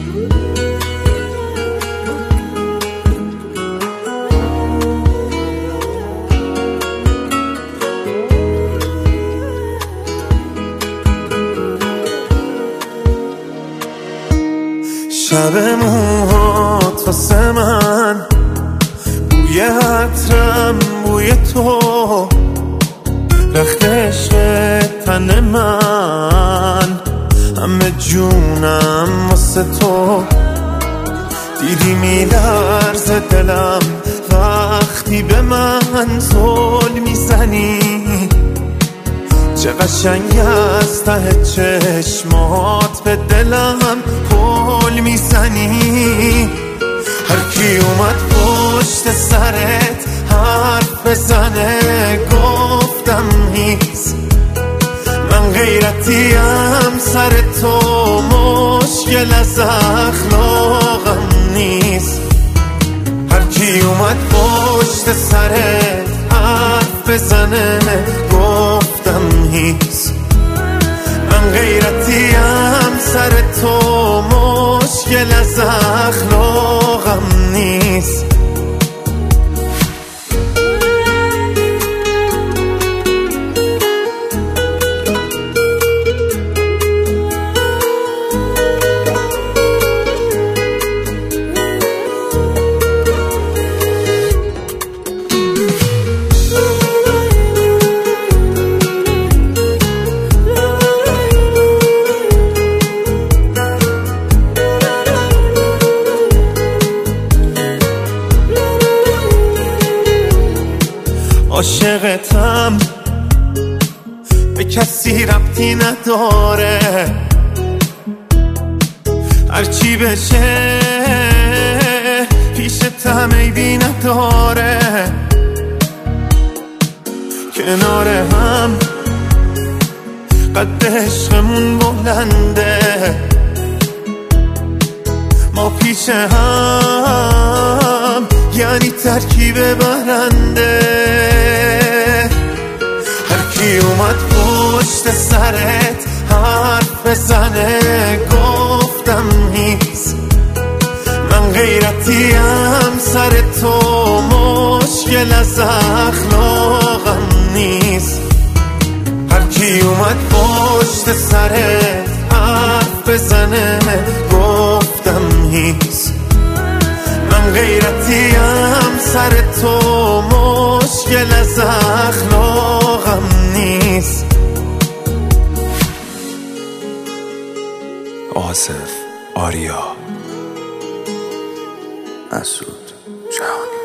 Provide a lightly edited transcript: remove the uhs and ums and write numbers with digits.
شب موهات واسه من بوی عطرم بوی تو، رخت عشق تن من همه جونم واسه تو. دیدی میلرزه دلم وقتی به من زل میزنی، چه قشنگ از ته چشمات به دلم پل میزنی. هر کی اومد پشت سرت حرف بزنه گفتم نیست، من غیرتیم سر تو مشکل از اخلاقم نیست. هر کی اومد پشت سرت حرف بزنه گفتم نیست، من غیرتیم سر تو مشکل از اخلاقم نیست. عاشقتم به کسی ربطی نداره، هرچی بشه پیشتم عیبی نداره. کنار هم قد عشقمون بلنده، ما پیش هم یعنی ترکیب برنده. هر کی اومد پشت سرت حرف بزنه گفتم نیست، من غیرتیم سر تو مشکل از اخلاقم نیست. هر کی اومد پشت سرت حرف بزنه گفتم نیست، من غیرتیم سر تو مشکل از اخلاقم نیست. آصف آریا، مسعود جهانی.